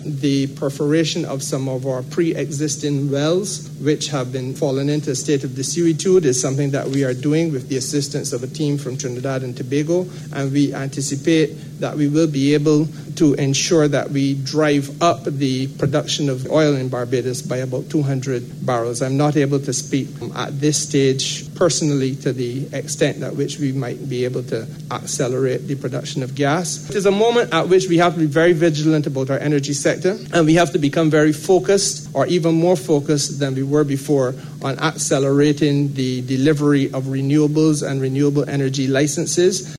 the perforation of some of our pre-existing wells, which have been fallen into a state of desuetude, is something that we are doing with the assistance of a team from Trinidad and Tobago, and we anticipate that we will be able to ensure that we drive up the production of oil in Barbados by about 200 barrels. I'm not able to speak at this stage personally to the extent at which we might be able to accelerate the production of gas. It is a moment at which we have to be very vigilant about our energy sector, and we have to become very focused, or even more focused than we were before, on accelerating the delivery of renewables and renewable energy licenses.